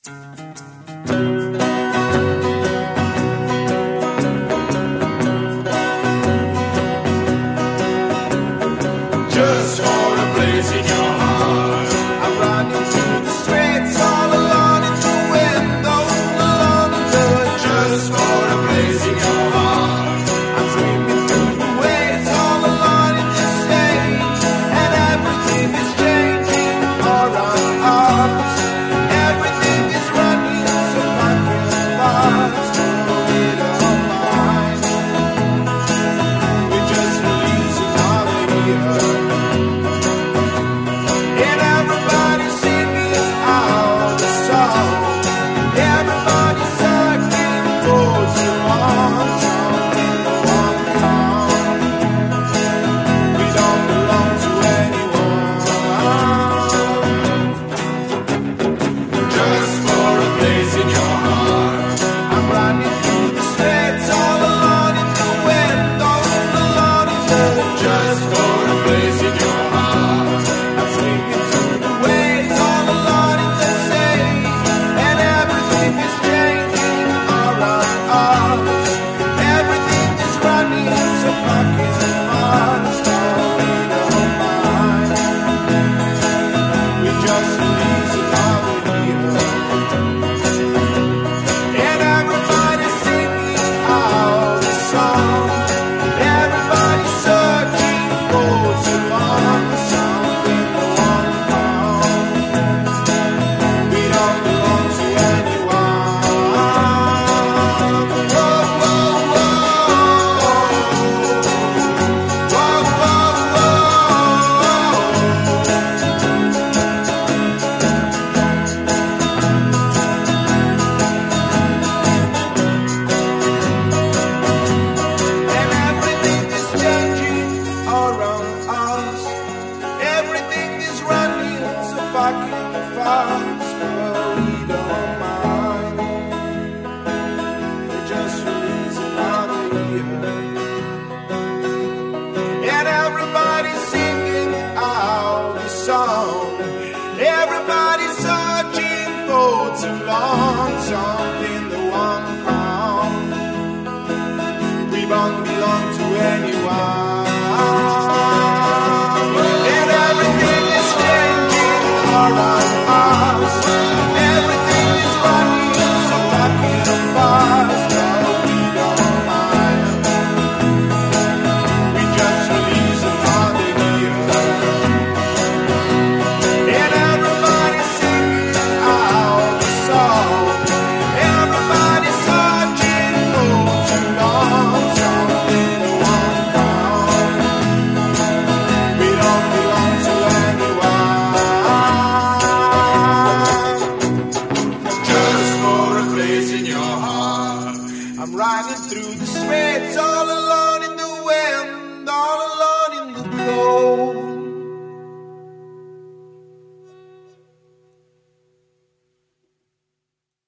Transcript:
Just for a place in your heart, I'm running through the streets all alone in the window, alone in the just for a place in your heart. I'm dreaming through the waves all alone in the stage, and everything is changing around us. Everything is running so fucking fast. It all mine. We're just releasing all the year. And everybody's singing out the song. Everybody's searching for someone, something to want on. We don't belong to anyone. Just for a place in your heart, I'm running through the streets all alone in the window, alone in the just for a place in your heart. I'm swinging through the waves all alone in the sea, and everything is changing around us. Everything is running so fucking fast. We don't mind. We just release another year. And everybody's singing out the song. Everybody's searching for someone, something to want on. We don't belong to anyone. Whoa, whoa, whoa. Whoa, whoa, And everything is changing around us. Everything is running so fucking fast, but we don't mind. We just release another year. And everybody's singing out the song. Everybody's searching for too long, something to want on. We don't belong to anyone. And everything is changing around us. Everything is running so fucking fast, but we don't mind. We just release another year. And everybody's singing out the song. Everybody's searching for too long, something to want on. We don't belong to anyone. Just for a place in your heart, I'm riding through the streets.